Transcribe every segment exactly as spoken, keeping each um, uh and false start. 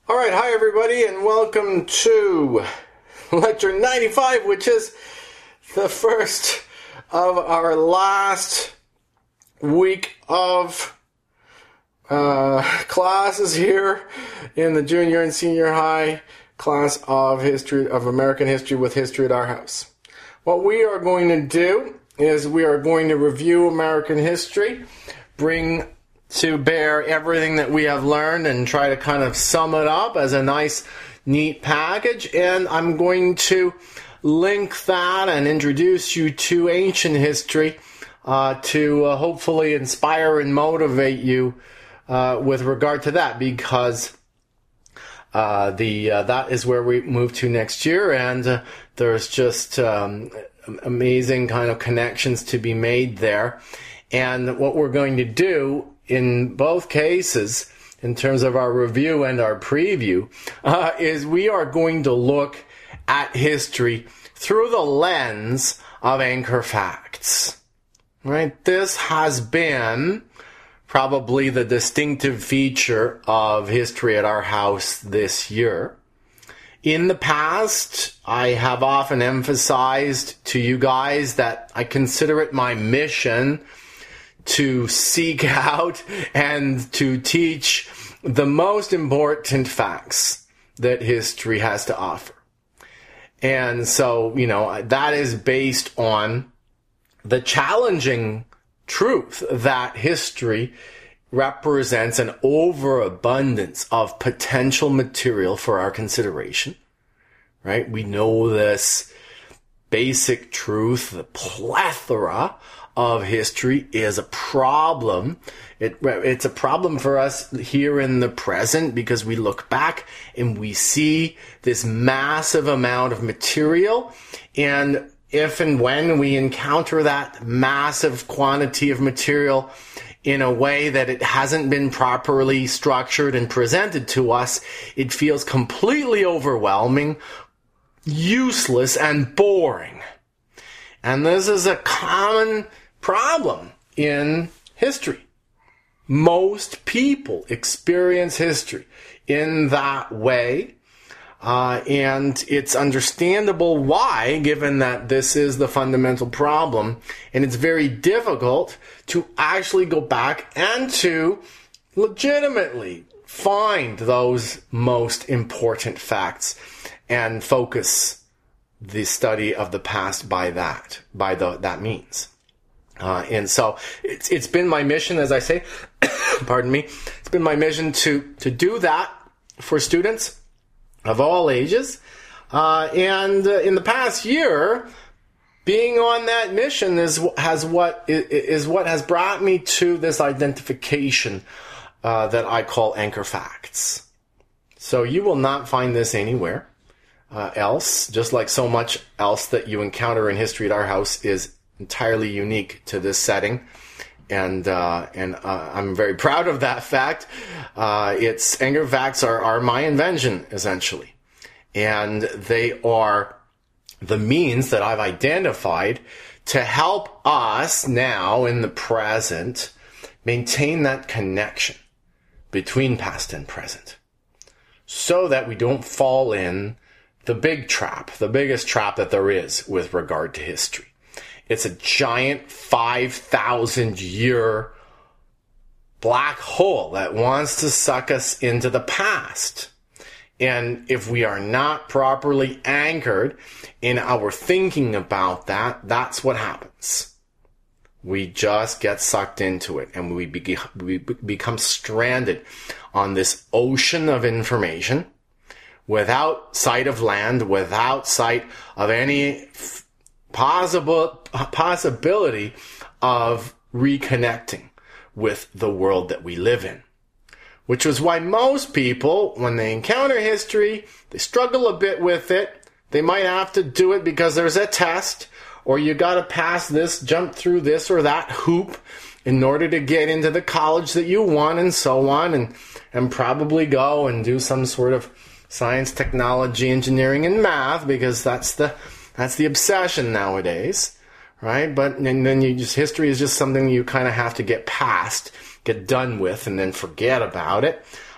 All right, hi everybody, and welcome to Lecture ninety-five, which is the first of our last week of uh, classes here in the junior and senior high class of history of American history with History at Our House. What we are going to do is we are going to review American history, bring to bear everything that we have learned and try to kind of sum it up as a nice, neat package. And I'm going to link that and introduce you to ancient history uh, to uh, hopefully inspire and motivate you uh, with regard to that, because uh, the uh, that is where we move to next year, and uh, there's just um, amazing kind of connections to be made there. And what we're going to do in both cases, in terms of our review and our preview, uh, is we are going to look at history through the lens of anchor facts. Right? This has been probably the distinctive feature of History at Our House this year. In the past, I have often emphasized to you guys that I consider it my mission to seek out and to teach the most important facts that history has to offer. And so, you know, that is based on the challenging truth that history represents an overabundance of potential material for our consideration, right? We know this basic truth, the plethora of history is a problem. It, it's a problem for us here in the present because we look back and we see this massive amount of material, and if and when we encounter that massive quantity of material in a way that it hasn't been properly structured and presented to us, it feels completely overwhelming, useless, and boring. And this is a common problem in history. Most people experience history in that way, uh, and it's understandable why, given that this is the fundamental problem, and it's very difficult to actually go back and to legitimately find those most important facts and focus the study of the past by that, by the, that means. Uh, and so it's, it's been my mission, as I say, pardon me, it's been my mission to, to do that for students of all ages. Uh, and uh, in the past year, being on that mission is, has what, is what has brought me to this identification uh, that I call anchor facts. So you will not find this anywhere uh, else, just like so much else that you encounter in History at Our House is entirely unique to this setting, and uh, and uh, I'm very proud of that fact. Uh, it's anchor facts are, are my invention, essentially, and they are the means that I've identified to help us now in the present maintain that connection between past and present, so that we don't fall in the big trap, the biggest trap that there is with regard to history. It's a giant five thousand year black hole that wants to suck us into the past. And if we are not properly anchored in our thinking about that, that's what happens. We just get sucked into it, and we, be- we become stranded on this ocean of information without sight of land, without sight of any possible possibility of reconnecting with the world that we live in. Which is why most people, when they encounter history, they struggle a bit with it. They might have to do it because there's a test, or you got to pass this, jump through this or that hoop in order to get into the college that you want, and so on, and, and probably go and do some sort of science, technology, engineering, and math, because that's the that's the obsession nowadays, right? But and then you just history is just something you kind of have to get past, get done with, and then forget about it.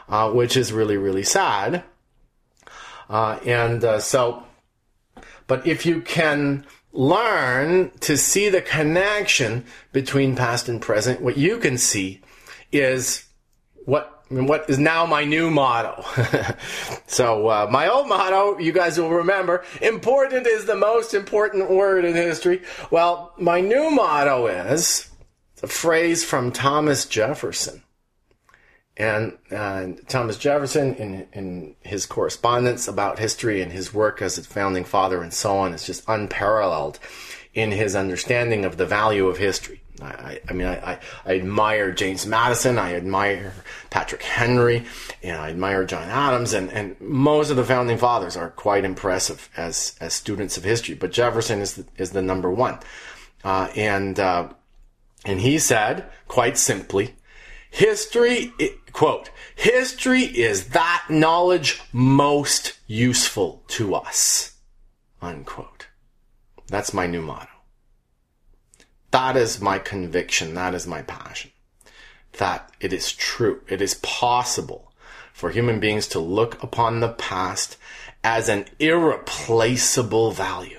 uh, which is really, really sad. Uh, and uh, so, but if you can learn to see the connection between past and present, what you can see is what what is now my new motto. So uh, my old motto, you guys will remember, important is the most important word in history. Well, my new motto is a phrase from Thomas Jefferson. And uh, Thomas Jefferson, in, in his correspondence about history and his work as its founding father and so on, is just unparalleled in his understanding of the value of history. I, I, I mean, I, I, I admire James Madison, I admire Patrick Henry, and I admire John Adams, and, and most of the founding fathers are quite impressive as as students of history. But Jefferson is the, is the number one, uh, and uh, and he said quite simply, history, quote, history is that knowledge most useful to us, unquote. That's my new motto. That is my conviction. That is my passion. That it is true. It is possible for human beings to look upon the past as an irreplaceable value.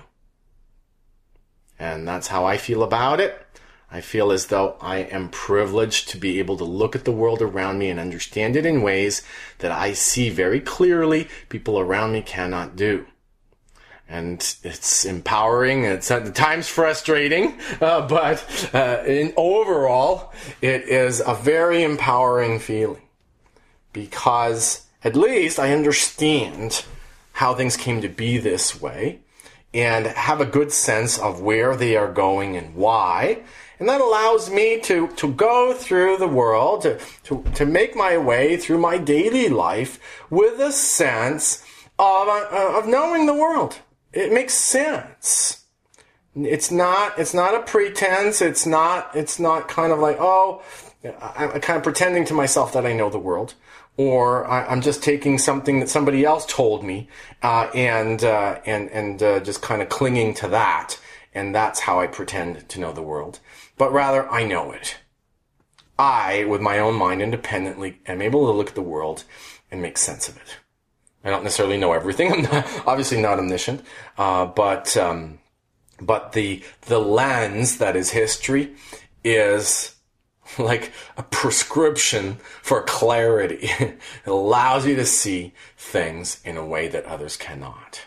And that's how I feel about it. I feel as though I am privileged to be able to look at the world around me and understand it in ways that I see very clearly people around me cannot do. And it's empowering. It's at times frustrating, uh, but uh, in overall, it is a very empowering feeling because at least I understand how things came to be this way and have a good sense of where they are going and why. And that allows me to, to go through the world, to, to, to make my way through my daily life with a sense of, uh, of knowing the world. It makes sense. It's not, it's not a pretense. It's not, it's not kind of like, oh, I'm kind of pretending to myself that I know the world. Or I'm just taking something that somebody else told me, uh, and, uh, and, and, uh, just kind of clinging to that. And that's how I pretend to know the world. But rather, I know it. I, with my own mind independently, am able to look at the world and make sense of it. I don't necessarily know everything. I'm not, obviously not omniscient, uh, but um, but the the lens that is history is like a prescription for clarity. It allows you to see things in a way that others cannot.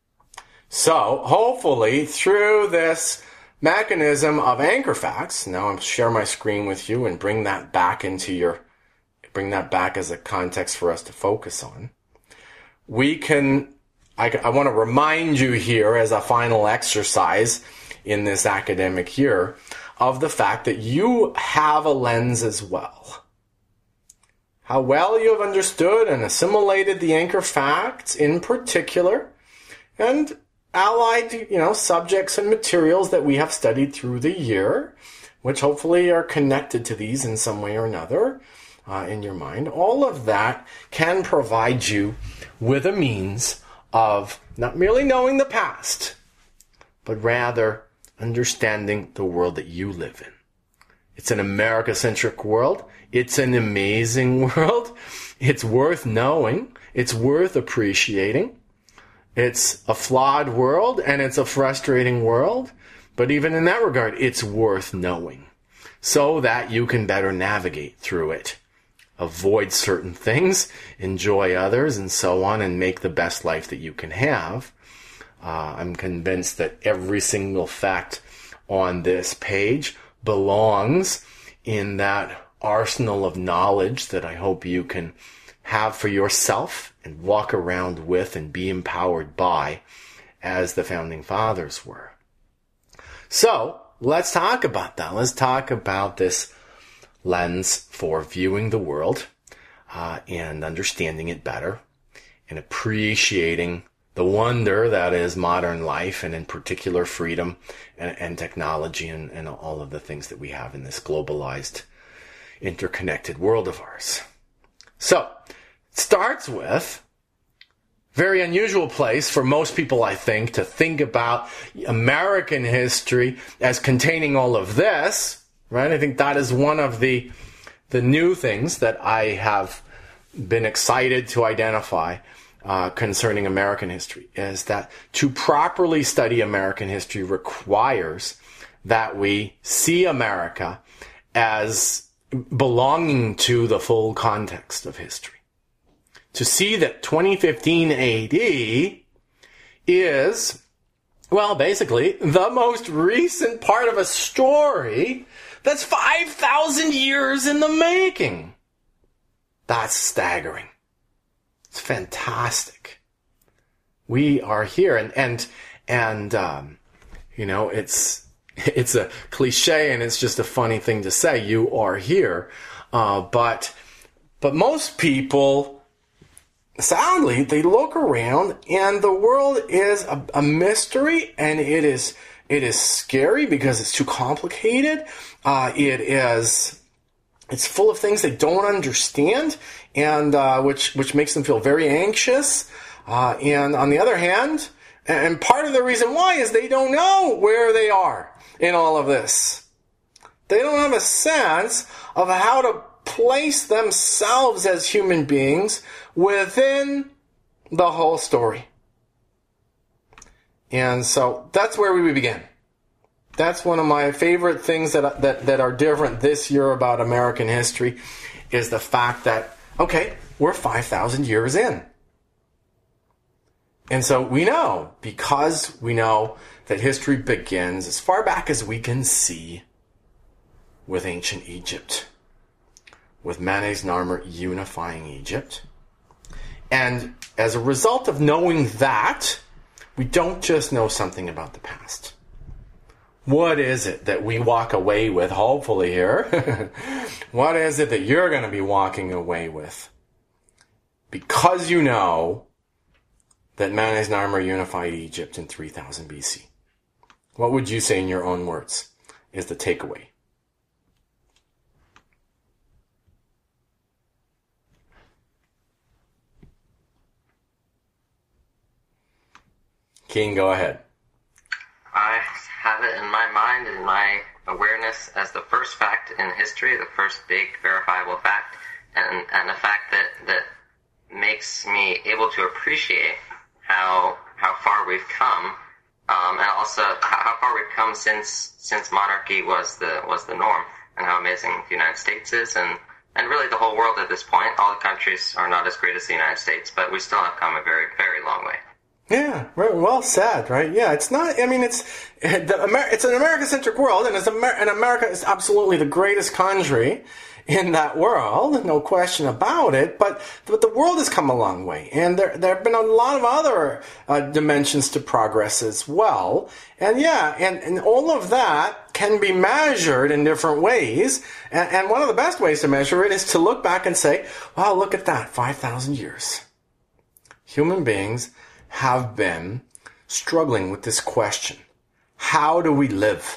So hopefully through this mechanism of anchor facts, now I'll share my screen with you and bring that back into your, bring that back as a context for us to focus on. We can, I, I want to remind you here as a final exercise in this academic year of the fact that you have a lens as well. How well you have understood and assimilated the anchor facts in particular, and allied, you know, subjects and materials that we have studied through the year, which hopefully are connected to these in some way or another. Uh, in your mind, all of that can provide you with a means of not merely knowing the past, but rather understanding the world that you live in. It's an America-centric world. It's an amazing world. It's worth knowing. It's worth appreciating. It's a flawed world and it's a frustrating world, but even in that regard, it's worth knowing so that you can better navigate through it. Avoid certain things, enjoy others, and so on, and make the best life that you can have. Uh, I'm convinced that every single fact on this page belongs in that arsenal of knowledge that I hope you can have for yourself and walk around with and be empowered by as the founding fathers were. So, let's talk about that. Let's talk about this lens for viewing the world uh, and understanding it better and appreciating the wonder that is modern life and in particular freedom and, and technology and, and all of the things that we have in this globalized, interconnected world of ours. So, it starts with very unusual place for most people, I think, to think about American history as containing all of this. Right? I think that is one of the the new things that I have been excited to identify uh, concerning American history is that to properly study American history requires that we see America as belonging to the full context of history. To see that twenty fifteen A D is, well, basically the most recent part of a story that's five thousand years in the making. That's staggering. It's fantastic. We are here, and and and um, you know, it's it's a cliche, and it's just a funny thing to say. You are here, uh, but but most people, sadly, they look around, and the world is a, a mystery, and it is it is scary because it's too complicated. Uh, it is. It's full of things they don't understand, and uh, which which makes them feel very anxious. Uh, and on the other hand, and part of the reason why is they don't know where they are in all of this. They don't have a sense of how to place themselves as human beings within the whole story. And so that's where we begin. That's one of my favorite things that, that that are different this year about American history is the fact that, okay, we're five thousand years in. And so we know, because we know that history begins as far back as we can see with ancient Egypt, with Manes Narmer unifying Egypt. And as a result of knowing that, we don't just know something about the past. What is it that we walk away with, hopefully here? What is it that you're going to be walking away with? Because you know that Manes Narmer unified Egypt in three thousand B C. What would you say in your own words is the takeaway? King, go ahead. I have it in my mind, in my awareness, as the first fact in history, the first big verifiable fact, and, and a fact that, that makes me able to appreciate how how far we've come, um, and also how far we've come since since monarchy was the was the norm, and how amazing the United States is, and, and really the whole world at this point. All the countries are not as great as the United States, but we still have come a very, very long way. Yeah, well said, right? Yeah, it's not, I mean, it's the Amer- it's an America-centric world, and, it's Amer- and America is absolutely the greatest country in that world, no question about it, but, but the world has come a long way, and there there have been a lot of other uh, dimensions to progress as well, and yeah, and, and all of that can be measured in different ways, and, and one of the best ways to measure it is to look back and say, wow, look at that, five thousand years. Human beings have been struggling with this question. How do we live?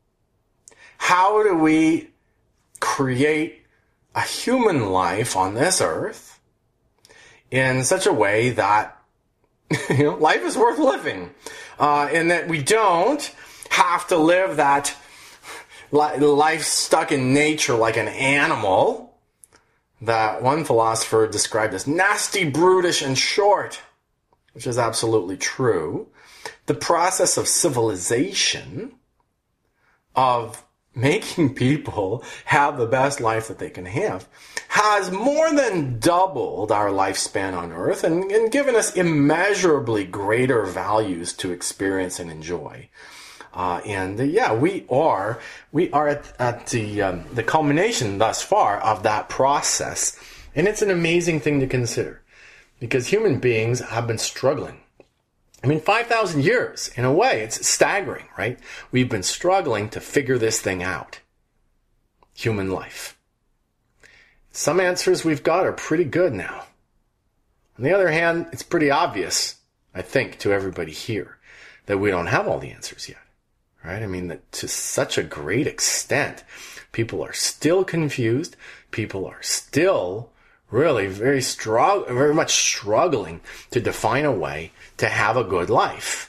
How do we create a human life on this earth in such a way that you know, life is worth living, uh, and that we don't have to live that li- life stuck in nature like an animal that one philosopher described as nasty, brutish, and short, which is absolutely true. The process of civilization, of making people have the best life that they can have, has more than doubled our lifespan on Earth and, and given us immeasurably greater values to experience and enjoy. Uh, and uh, yeah, we are we are at, at the um, the culmination thus far of that process, and it's an amazing thing to consider, because human beings have been struggling. I mean, five thousand years, in a way, it's staggering, right? We've been struggling to figure this thing out. Human life. Some answers we've got are pretty good now. On the other hand, it's pretty obvious, I think, to everybody here, that we don't have all the answers yet, right? I mean, that to such a great extent, people are still confused. People are still really very strong, very much struggling to define a way to have a good life.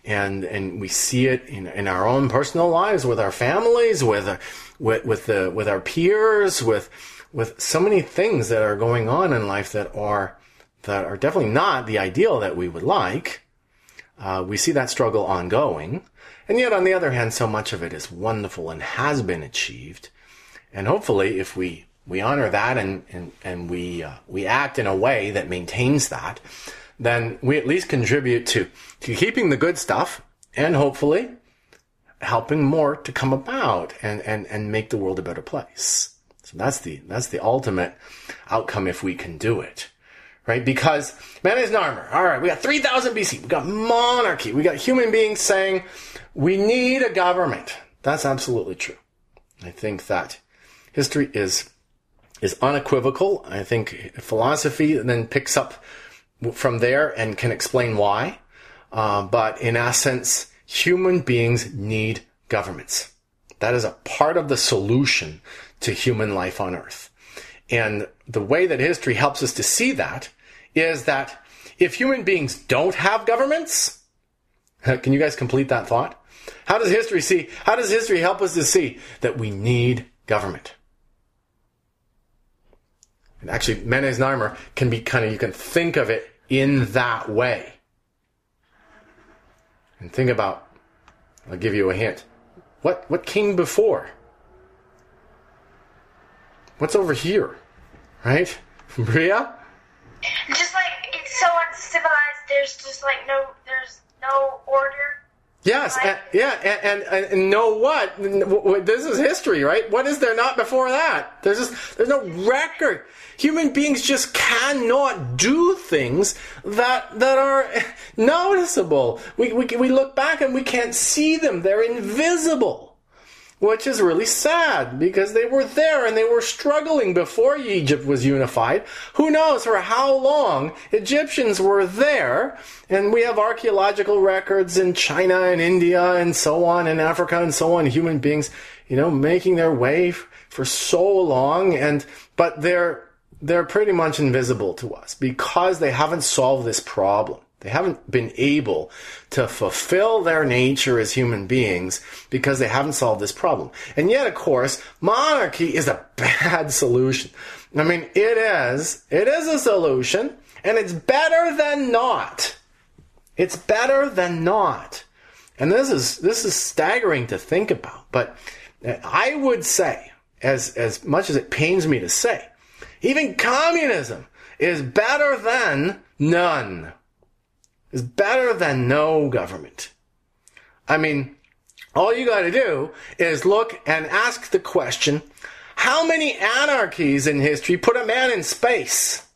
And and we see it in, in our own personal lives, with our families, with uh, with with the with our peers, with with so many things that are going on in life that are that are definitely not the ideal that we would like. Uh, we see that struggle ongoing, and yet on the other hand, so much of it is wonderful and has been achieved. And hopefully, if we we honor that and and and we uh, we act in a way that maintains that, then we at least contribute to, to keeping the good stuff and hopefully helping more to come about and, and, and make the world a better place. So that's the, that's the ultimate outcome if we can do it, right? Because Menes Narmer, all right, we got three thousand B C, we got monarchy, we got human beings saying we need a government. That's absolutely true. I think that history is, is unequivocal. I think philosophy then picks up from there and can explain why. Uh, but in essence, human beings need governments. That is a part of the solution to human life on Earth. And the way that history helps us to see that is that if human beings don't have governments, can you guys complete that thought? How does history see, how does history help us to see that we need government? And actually, Menes Narmer can be kind of, you can think of it in that way. And think about, I'll give you a hint. What what came before? What's over here? Right? Bria? Just like, it's so uncivilized, there's just like no, there's no order. Yes, and, yeah, and, and, and know what? This is history, right? What is there not before that? There's just, there's no record. Human beings just cannot do things that that are noticeable. We, we we look back and we can't see them. They're invisible, which is really sad because they were there and they were struggling before Egypt was unified. Who knows for how long Egyptians were there, and we have archaeological records in China and India and so on, in Africa and so on, human beings, you know, making their way for so long, and but they're they're pretty much invisible to us because they haven't solved this problem. They haven't been able to fulfill their nature as human beings because they haven't solved this problem. And yet, of course, monarchy is a bad solution. I mean, it is. It is a solution, and it's better than not. It's better than not. And this is this is staggering to think about. But I would say, as as much as it pains me to say, even communism is better than none. Is better than no government. I mean, all you got to do is look and ask the question, how many anarchies in history put a man in space?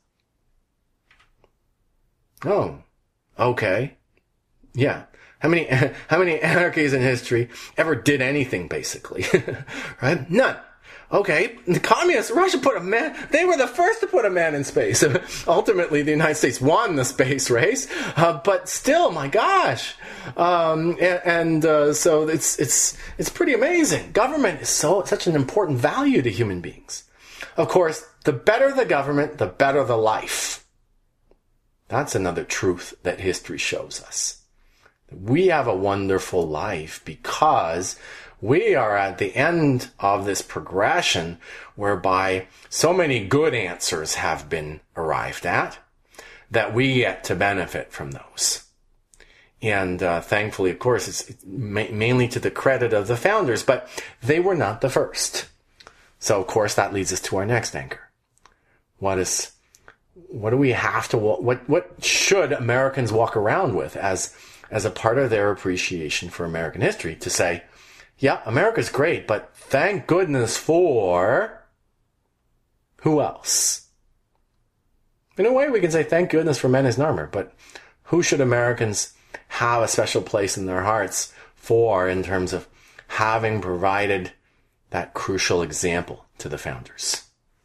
Oh, okay. Yeah. How many, how many anarchies in history ever did anything, basically? Right? None. Okay, the communists, Russia put a man, they were the first to put a man in space. Ultimately, the United States won the space race, uh, but still, my gosh. Um, and and uh, so it's it's it's pretty amazing. Government is so such an important value to human beings. Of course, the better the government, the better the life. That's another truth that history shows us. We have a wonderful life because we are at the end of this progression whereby so many good answers have been arrived at that we get to benefit from those. And uh, thankfully, of course, it's, it's ma- mainly to the credit of the founders, but they were not the first. So, of course, that leads us to our next anchor. What is, what do we have to, what, what should Americans walk around with as, as a part of their appreciation for American history to say, yeah, America's great, but thank goodness for who else? In a way, we can say thank goodness for Menes Narmer, but who should Americans have a special place in their hearts for in terms of having provided that crucial example to the founders?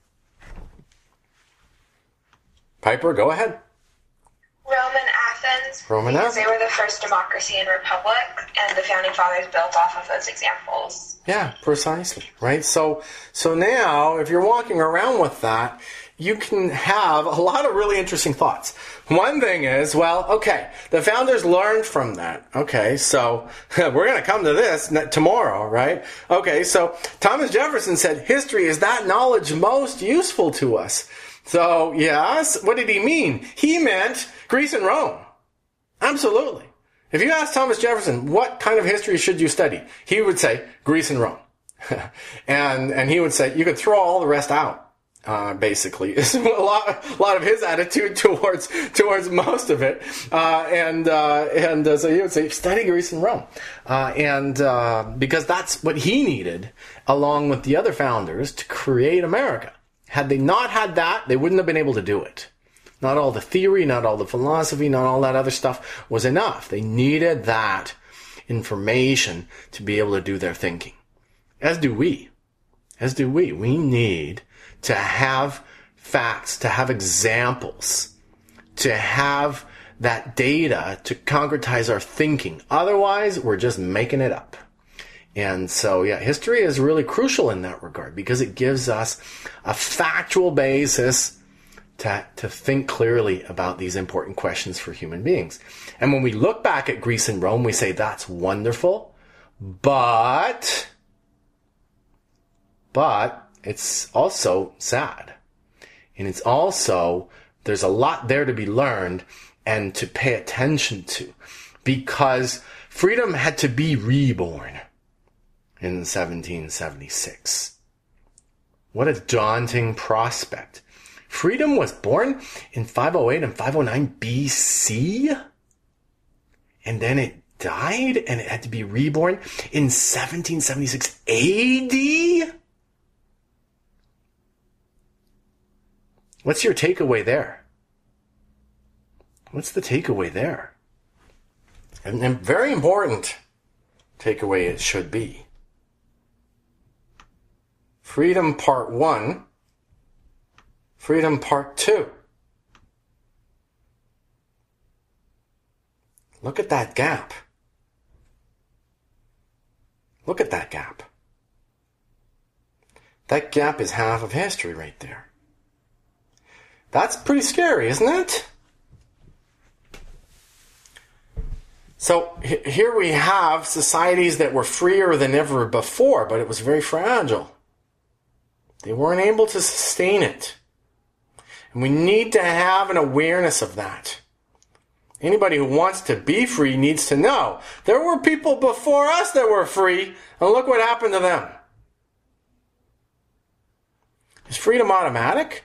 Piper, go ahead. Roman Athens. Roman because Athens. they were the first democracy and republic, and the founding fathers built off of those examples. Yeah, precisely, right? So, so now, if you're walking around with that, you can have a lot of really interesting thoughts. One thing is, well, okay, the founders learned from that. Okay, so we're going to come to this tomorrow, right? Okay, so Thomas Jefferson said, history is that knowledge most useful to us. So, yes, what did he mean? He meant Greece and Rome. Absolutely. If you ask Thomas Jefferson, what kind of history should you study? He would say, Greece and Rome. and and he would say, you could throw all the rest out. Uh, basically, is a lot, a lot of his attitude towards towards most of it, uh, and uh, and uh, so he would say, study Greece and Rome, uh, and uh, because that's what he needed, along with the other founders, to create America. Had they not had that, they wouldn't have been able to do it. Not all the theory, not all the philosophy, not all that other stuff was enough. They needed that information to be able to do their thinking. As do we. As do we. We need to have facts, to have examples, to have that data to concretize our thinking. Otherwise, we're just making it up. And so, yeah, history is really crucial in that regard because it gives us a factual basis to, to think clearly about these important questions for human beings. And when we look back at Greece and Rome, we say that's wonderful, but, but, it's also sad. And it's also, there's a lot there to be learned and to pay attention to. Because freedom had to be reborn in seventeen seventy-six. What a daunting prospect. Freedom was born in five oh eight and five oh nine B C. And then it died and it had to be reborn in seventeen seventy-six A D? What's your takeaway there? What's the takeaway there? And, and very important takeaway it should be. Freedom part one, freedom part two. Look at that gap. Look at that gap. That gap is half of history right there. That's pretty scary, isn't it? So here we have societies that were freer than ever before, but it was very fragile. They weren't able to sustain it. And we need to have an awareness of that. Anybody who wants to be free needs to know there were people before us that were free, and look what happened to them. Is freedom automatic?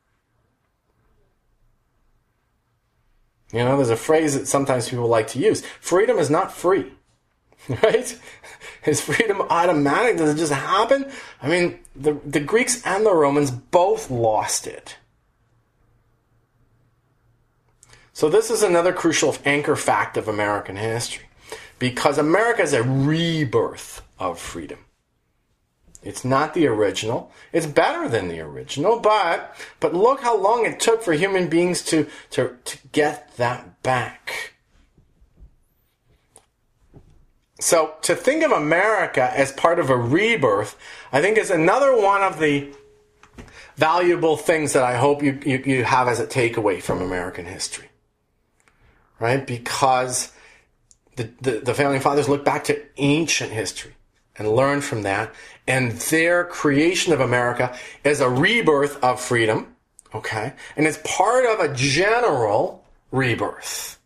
You know, there's a phrase that sometimes people like to use. Freedom is not free. Right? Is freedom automatic? Does it just happen? I mean, the, the Greeks and the Romans both lost it. So this is another crucial anchor fact of American history. Because America is a rebirth of freedom. It's not the original. It's better than the original, but but look how long it took for human beings to, to, to get that back. So to think of America as part of a rebirth, I think is another one of the valuable things that I hope you, you, you have as a takeaway from American history. Right? Because the, the, the founding fathers look back to ancient history and learn from that. And their creation of America is a rebirth of freedom, okay? And it's part of a general rebirth,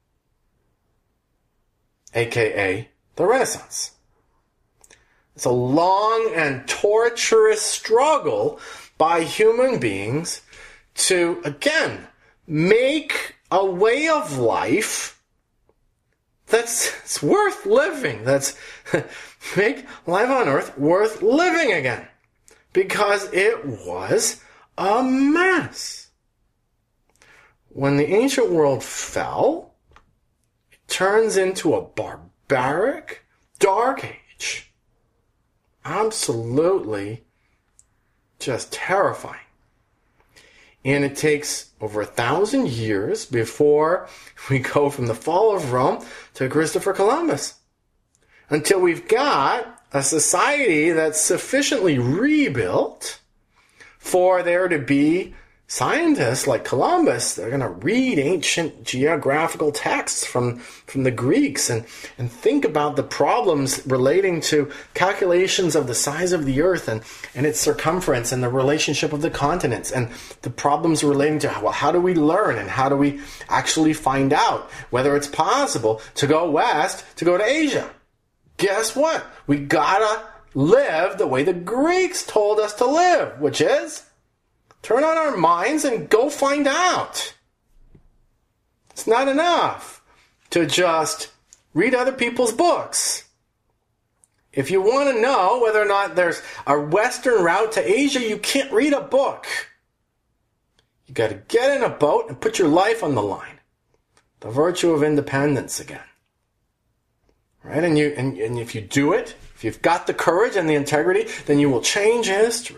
aka the Renaissance. It's a long and torturous struggle by human beings to, again, make a way of life that's it's worth living, that's make life on earth worth living again. Because it was a mess. When the ancient world fell, it turns into a barbaric, dark age. Absolutely just terrifying. And it takes over a thousand years before we go from the fall of Rome to Christopher Columbus. Until we've got a society that's sufficiently rebuilt for there to be scientists like Columbus, they're going to read ancient geographical texts from, from the Greeks and, and think about the problems relating to calculations of the size of the earth and, and its circumference and the relationship of the continents and the problems relating to, well, how do we learn and how do we actually find out whether it's possible to go west, to go to Asia? Guess what? We gotta live the way the Greeks told us to live, which is turn on our minds and go find out. It's not enough to just read other people's books. If you want to know whether or not there's a western route to Asia, you can't read a book. You got to get in a boat and put your life on the line. The virtue of independence again. Right? And you and, and if you do it, if you've got the courage and the integrity, then you will change history.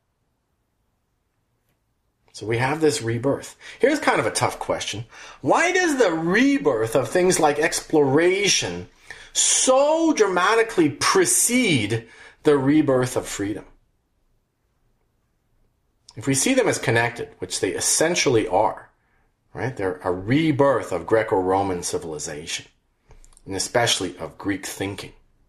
So we have this rebirth. Here's kind of a tough question. Why does the rebirth of things like exploration so dramatically precede the rebirth of freedom? If we see them as connected, which they essentially are, right? They're a rebirth of Greco-Roman civilization, and especially of Greek thinking.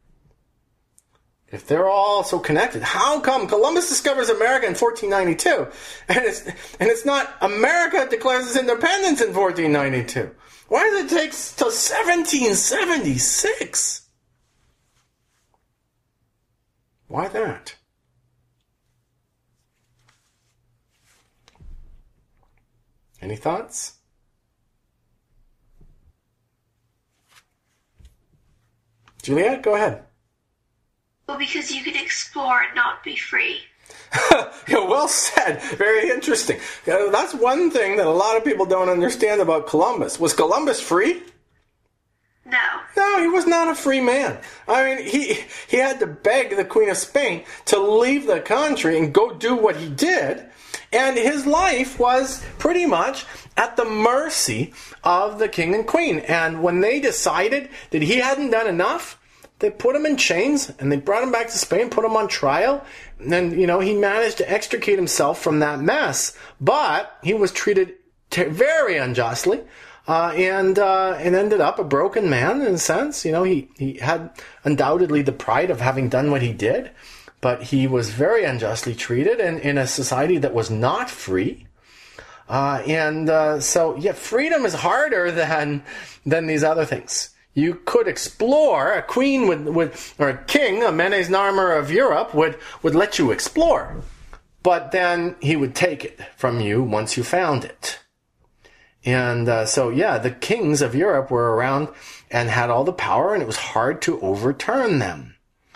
If they're all so connected, how come Columbus discovers America in fourteen ninety-two, and it's and it's not America declares its independence in fourteen ninety-two? Why does it take till seventeen seventy-six? Why that? Any thoughts? Juliet, go ahead. Well, because you could explore and not be free. Yeah, well said. Very interesting. Yeah, that's one thing that a lot of people don't understand about Columbus. Was Columbus free? No. No, he was not a free man. I mean, he he had to beg the Queen of Spain to leave the country and go do what he did. And his life was pretty much at the mercy of the king and queen. And when they decided that he hadn't done enough, they put him in chains and they brought him back to Spain, put him on trial. And, you know, he managed to extricate himself from that mess. But he was treated t- very unjustly uh, and uh, and ended up a broken man in a sense. You know, he, he had undoubtedly the pride of having done what he did. But he was very unjustly treated in, in a society that was not free. Uh, and uh, so, yeah, freedom is harder than than these other things. You could explore. A queen would, would or a king, a Menes Narmer of Europe, would, would let you explore. But then he would take it from you once you found it. And uh, so, yeah, the kings of Europe were around and had all the power, and it was hard to overturn them.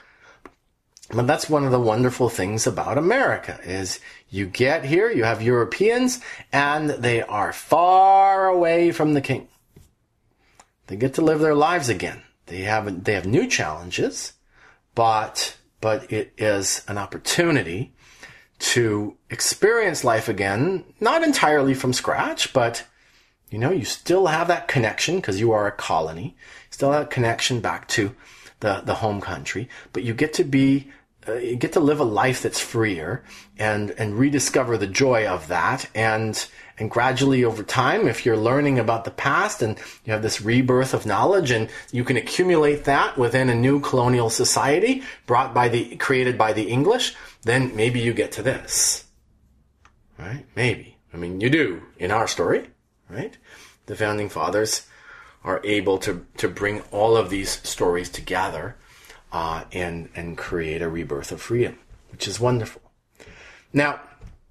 But that's one of the wonderful things about America, is you get here, you have Europeans, and they are far away from the king. They get to live their lives again. They have they have new challenges, but but it is an opportunity to experience life again, not entirely from scratch, but you know, you still have that connection because you are a colony. Still have that connection back to the the home country, but you get to be uh, you get to live a life that's freer and and rediscover the joy of that. And And gradually over time, if you're learning about the past and you have this rebirth of knowledge and you can accumulate that within a new colonial society brought by the, created by the English, then maybe you get to this. Right? Maybe. I mean, you do in our story, right? The founding fathers are able to, to bring all of these stories together uh, and, and create a rebirth of freedom, which is wonderful. Now,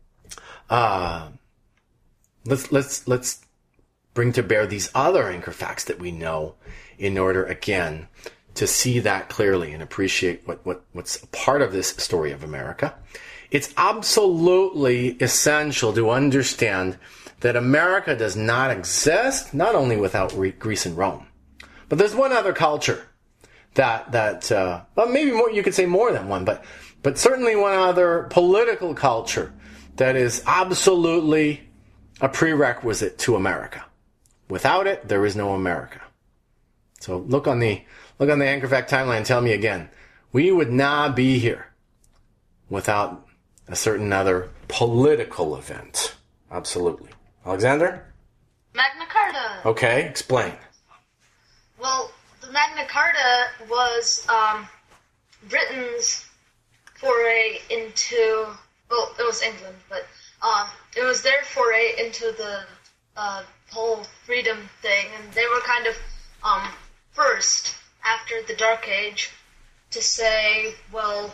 uh, Let's let's let's bring to bear these other anchor facts that we know in order, again, to see that clearly and appreciate what, what, what's a part of this story of America. It's absolutely essential to understand that America does not exist, not only without Greece and Rome, but there's one other culture that, that uh, well, maybe more, you could say more than one, but, but certainly one other political culture that is absolutely a prerequisite to America. Without it, there is no America. So look on the look on the Anchor Fact timeline. Tell me again, we would not be here without a certain other political event, Absolutely. Alexander? Magna Carta. Okay, explain. Well, the Magna Carta was um, Britain's foray into, well, it was England, but um, it was their foray into the uh, whole freedom thing, and they were kind of um, first after the Dark Age to say, well,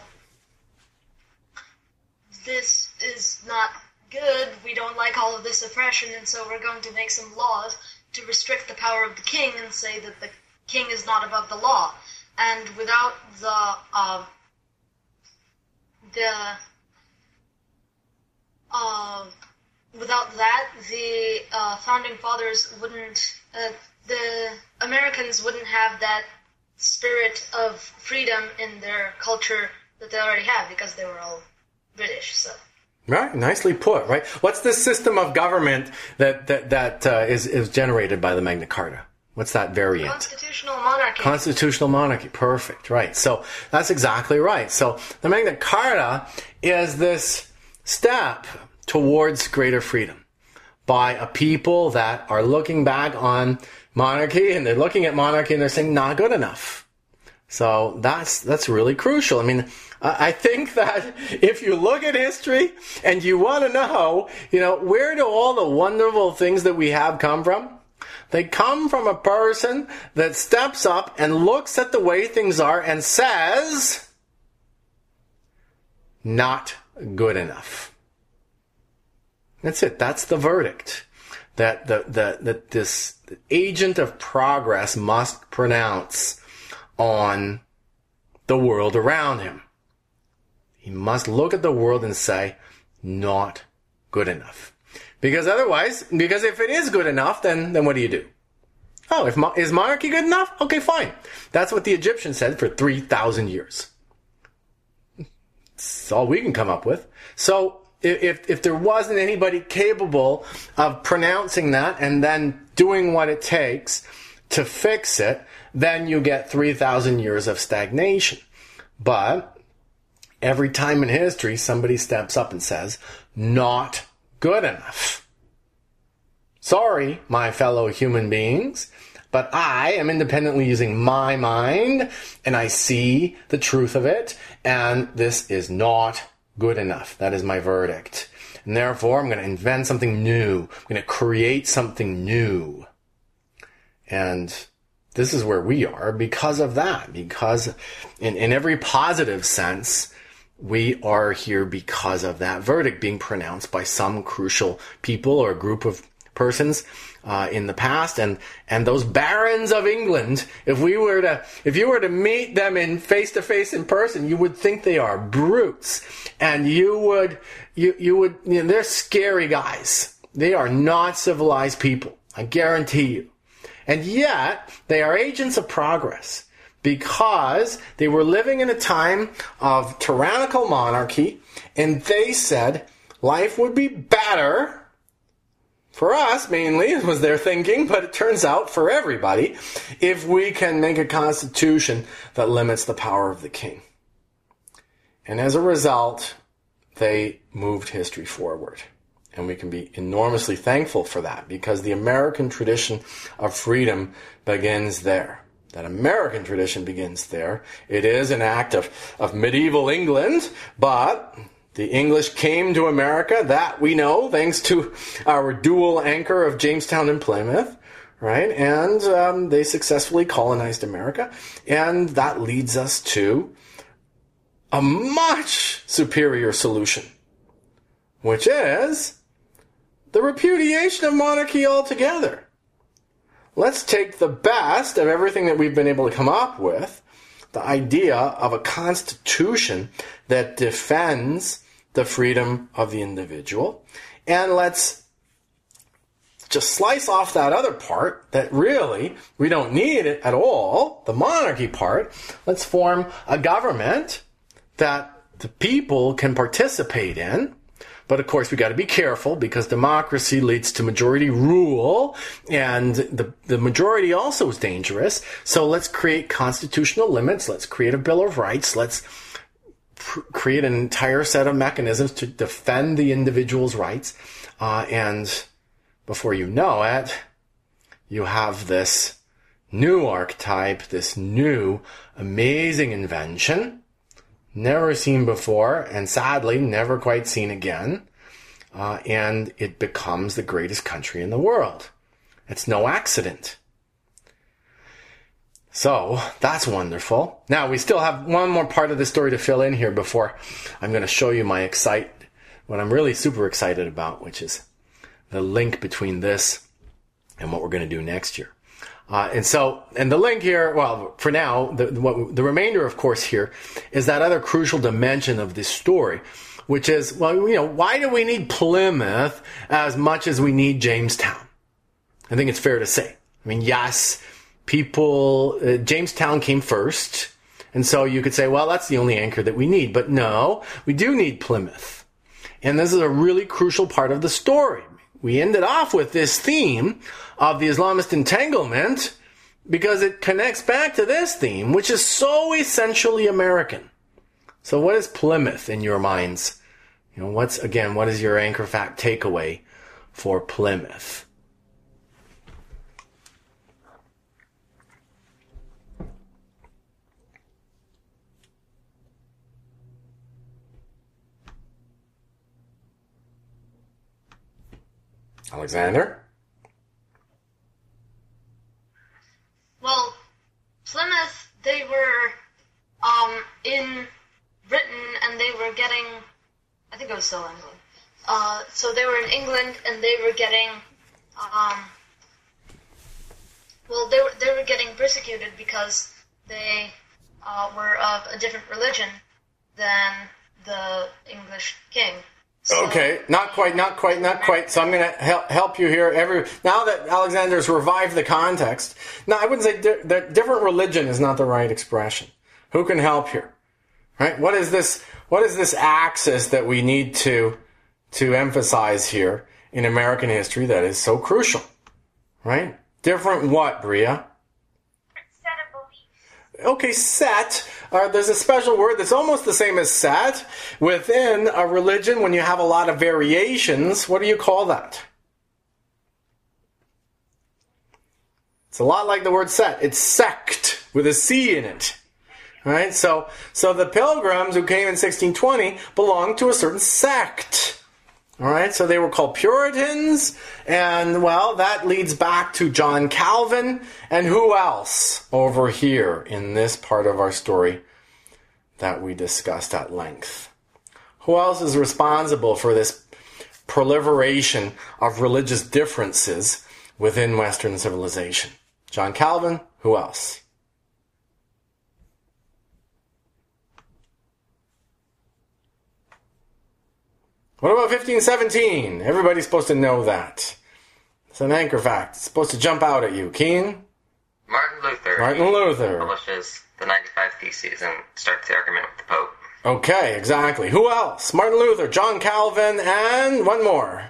this is not good, we don't like all of this oppression, and so we're going to make some laws to restrict the power of the king and say that the king is not above the law. And without the uh, the uh, without that, the uh, founding fathers wouldn't, uh, the Americans wouldn't have that spirit of freedom in their culture that they already have because they were all British. So. Right, nicely put. Right, what's the system of government that that that uh, is is generated by the Magna Carta? What's that variant? Constitutional monarchy. Constitutional monarchy. Perfect. Right. So that's exactly right. So the Magna Carta is this step towards greater freedom by a people that are looking back on monarchy, and they're looking at monarchy and they're saying not good enough. So that's that's really crucial. I mean, I think that if you look at history and you want to know, you know, where do all the wonderful things that we have come from? They come from a person that steps up and looks at the way things are and says, not good enough. That's it. That's the verdict that the, the, that this agent of progress must pronounce on the world around him. He must look at the world and say, not good enough. Because otherwise, because if it is good enough, then, then what do you do? Oh, if is monarchy good enough? Okay, fine. That's what the Egyptians said for three thousand years. That's all we can come up with. So if, if there wasn't anybody capable of pronouncing that and then doing what it takes to fix it, then you get three thousand years of stagnation. But every time in history, somebody steps up and says, not good enough. Sorry, my fellow human beings, but I am independently using my mind, and I see the truth of it, and this is not good enough. That is my verdict. And therefore, I'm going to invent something new. I'm going to create something new. And this is where we are because of that. Because in, in every positive sense, we are here because of that verdict being pronounced by some crucial people or group of persons uh, in the past. And, and those barons of England, if we were to, if you were to meet them in face to face in person, you would think they are brutes. And you would, you, you would, you know, they're scary guys. They are not civilized people. I guarantee you. And yet, they are agents of progress because they were living in a time of tyrannical monarchy, and they said life would be better for us, mainly, was their thinking, but it turns out for everybody, if we can make a constitution that limits the power of the king. And as a result, they moved history forward. And we can be enormously thankful for that because the American tradition of freedom begins there. That American tradition begins there. It is an act of, of medieval England, but the English came to America, that we know, thanks to our dual anchor of Jamestown and Plymouth, right? And um, they successfully colonized America. And that leads us to a much superior solution, which is the repudiation of monarchy altogether. Let's take the best of everything that we've been able to come up with, the idea of a constitution that defends the freedom of the individual, and let's just slice off that other part that really we don't need it at all, the monarchy part. Let's form a government that the people can participate in. But of course, we got to be careful because democracy leads to majority rule, and the, the majority also is dangerous. So let's create constitutional limits. Let's create a Bill of Rights. Let's pr- create an entire set of mechanisms to defend the individual's rights. Uh, and before you know it, you have this new archetype, this new amazing invention, never seen before, and sadly never quite seen again. Uh, and it becomes the greatest country in the world. It's no accident. So, that's wonderful. Now, we still have one more part of the story to fill in here before I'm going to show you my excite, what I'm really super excited about, which is the link between this and what we're going to do next year. Uh, and so, and the link here, well, for now, the, what, the remainder, of course, here is that other crucial dimension of this story, which is, well, you know, why do we need Plymouth as much as we need Jamestown? I think it's fair to say. I mean, yes, people, uh, Jamestown came first, and so you could say, well, that's the only anchor that we need. But no, we do need Plymouth. And this is a really crucial part of the story. We ended off with this theme of the Islamist entanglement because it connects back to this theme, which is so essentially American. So what is Plymouth in your minds? You know, what's, again, what is your anchor fact takeaway for Plymouth? Alexander? Well, Plymouth, they were um, in Britain, and they were getting, I think it was still England. Uh, so they were in England, and they were getting, um, well, they were they were getting persecuted because they uh, were of a different religion than the English king. So, okay, not quite, not quite, not quite. So I'm going to help help you here. Every now that Alexander's revived the context. Now I wouldn't say di- that different religion is not the right expression. Who can help here? Right? What is this? What is this axis that we need to to emphasize here in American history that is so crucial? Right? Different what, Bria? Set of beliefs. Okay, set. Uh, there's a special word that's almost the same as set within a religion. When you have a lot of variations, what do you call that? It's a lot like the word set. It's sect with a C in it. Right? So, so the Pilgrims who came in sixteen twenty belonged to a certain sect. All right? So they were called Puritans, and well, that leads back to John Calvin, and who else over here in this part of our story that we discussed at length? Who else is responsible for this proliferation of religious differences within Western civilization? John Calvin, who else? What about fifteen seventeen? Everybody's supposed to know that. It's an anchor fact. It's supposed to jump out at you. Keen? Martin Luther. Martin Luther. Publishes the ninety-five Theses and starts the argument with the Pope. Okay, exactly. Who else? Martin Luther, John Calvin, and one more.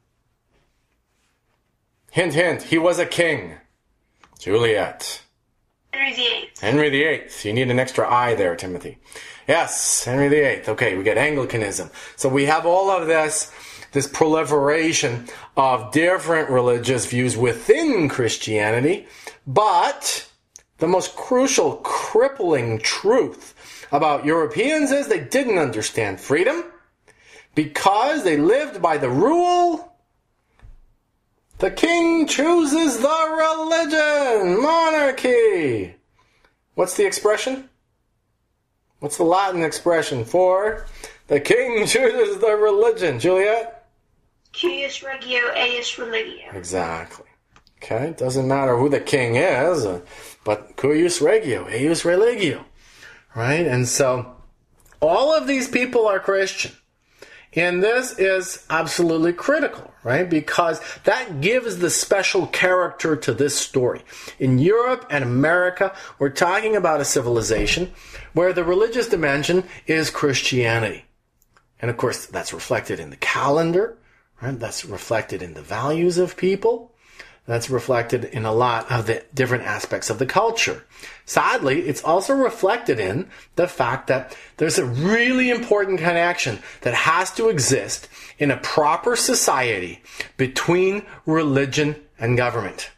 Hint, hint. He was a king. Juliet. Henry the Eighth. Henry the Eighth. You need an extra I there, Timothy. Yes, Henry the Eighth. Okay, we get Anglicanism. So we have all of this, this proliferation of different religious views within Christianity, but the most crucial, crippling truth about Europeans is they didn't understand freedom because they lived by the rule, the king chooses the religion, monarchy. What's the expression? What's the Latin expression for the king chooses the religion? Juliet? Cuius regio, eius religio. Exactly. Okay, doesn't matter who the king is, uh, but cuius regio, eius religio. Right? And so, all of these people are Christian. And this is absolutely critical, right? Because that gives the special character to this story. In Europe and America, we're talking about a civilization where the religious dimension is Christianity. And of course, that's reflected in the calendar, right? That's reflected in the values of people. That's reflected in a lot of the different aspects of the culture. Sadly, it's also reflected in the fact that there's a really important connection that has to exist in a proper society between religion and government.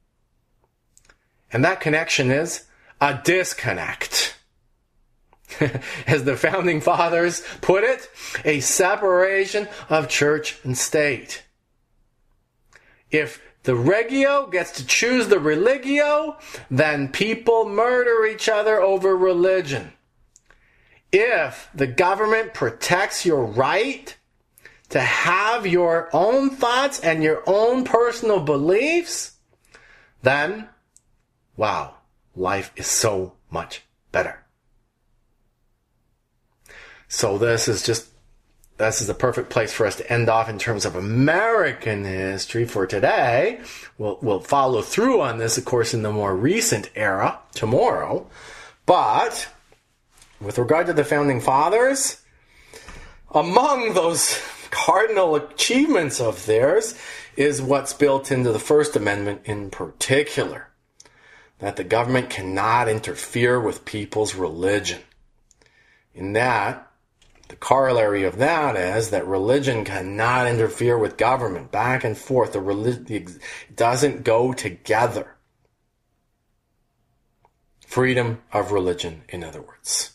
And that connection is a disconnect. As the founding fathers put it, a separation of church and state. If the regio gets to choose the religio, then people murder each other over religion. If the government protects your right to have your own thoughts and your own personal beliefs, then, wow, life is so much better. So this is just This is a perfect place for us to end off in terms of American history for today. We'll, we'll follow through on this, of course, in the more recent era tomorrow. But with regard to the Founding Fathers, among those cardinal achievements of theirs is what's built into the First Amendment in particular, that the government cannot interfere with people's religion. In that, the corollary of that is that religion cannot interfere with government. Back and forth, the religion doesn't go together. Freedom of religion, in other words.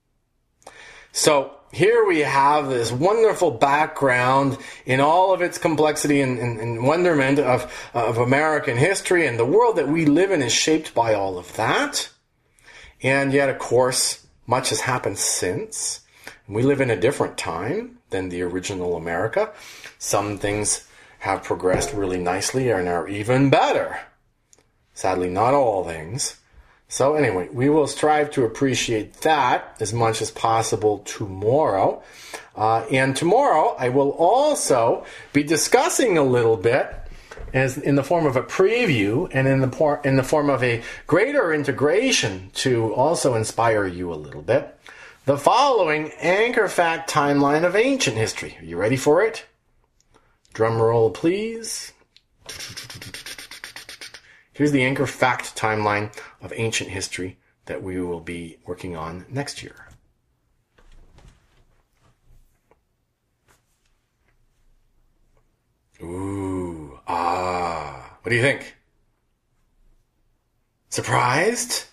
So here we have this wonderful background in all of its complexity and, and, and wonderment of, of American history, and the world that we live in is shaped by all of that. And yet, of course, much has happened since. We live in a different time than the original America. Some things have progressed really nicely and are even better. Sadly, not all things. So anyway, we will strive to appreciate that as much as possible tomorrow. Uh, and tomorrow, I will also be discussing a little bit, as in the form of a preview and in the por- in the form of a greater integration to also inspire you a little bit, the following anchor fact timeline of ancient history. Are you ready for it? Drum roll, please. Here's the anchor fact timeline of ancient history that we will be working on next year. Ooh, ah. What do you think? Surprised?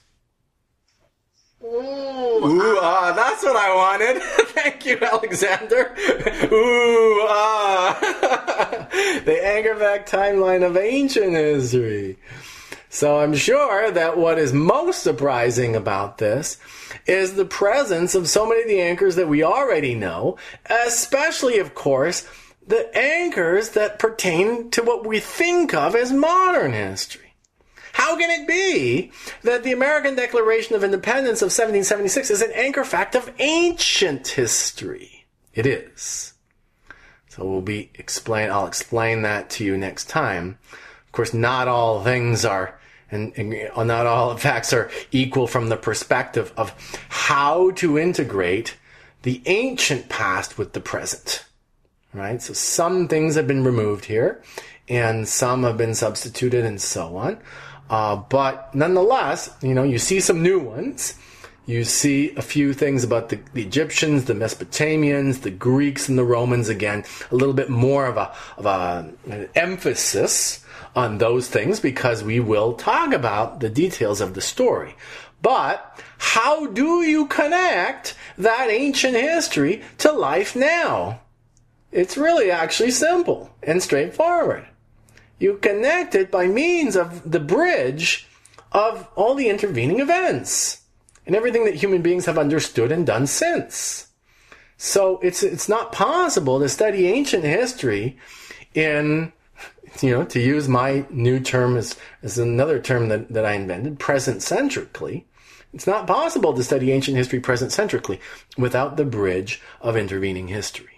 Ooh, Ooh, ah, that's what I wanted. Thank you, Alexander. Ooh, ah. The anchor fact timeline of ancient history. So I'm sure that what is most surprising about this is the presence of so many of the anchors that we already know, especially, of course, the anchors that pertain to what we think of as modern history. How can it be that the American Declaration of Independence of seventeen seventy-six is an anchor fact of ancient history? It is. So we'll be explain. I'll explain that to you next time. Of course, not all things are, and, and not all facts are equal from the perspective of how to integrate the ancient past with the present. Right? So some things have been removed here, and some have been substituted, and so on. Uh, but nonetheless, you know, you see some new ones. You see a few things about the, the Egyptians, the Mesopotamians, the Greeks, and the Romans. Again, a little bit more of a of a an emphasis on those things because we will talk about the details of the story. But how do you connect that ancient history to life now? It's really actually simple and straightforward. You connect it by means of the bridge of all the intervening events and everything that human beings have understood and done since. So it's it's not possible to study ancient history in, you know, to use my new term as, as another term that, that I invented, present-centrically. It's not possible to study ancient history present-centrically without the bridge of intervening history.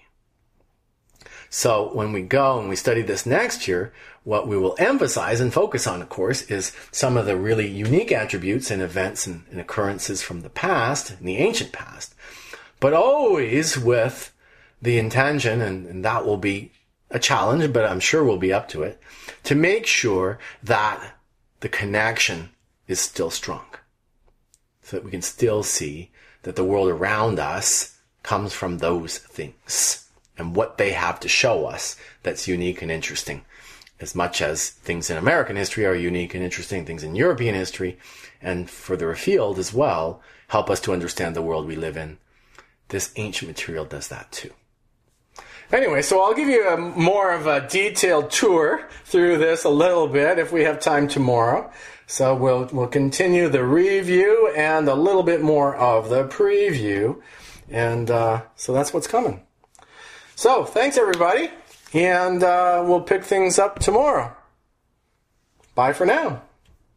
So when we go and we study this next year, what we will emphasize and focus on, of course, is some of the really unique attributes and events and, and occurrences from the past, in the ancient past, but always with the intention, and, and that will be a challenge, but I'm sure we'll be up to it, to make sure that the connection is still strong. So that we can still see that the world around us comes from those things and what they have to show us that's unique and interesting. As much as things in American history are unique and interesting, things in European history and further afield as well help us to understand the world we live in. This ancient material does that too. Anyway, so I'll give you a more of a detailed tour through this a little bit if we have time tomorrow. So we'll we'll continue the review and a little bit more of the preview. And uh, so that's what's coming. So thanks, everybody. And uh, we'll pick things up tomorrow. Bye for now.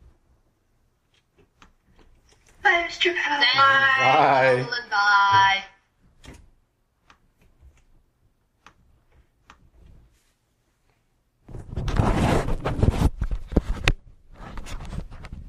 Bye, Mister Powell. Bye. Bye. Bye.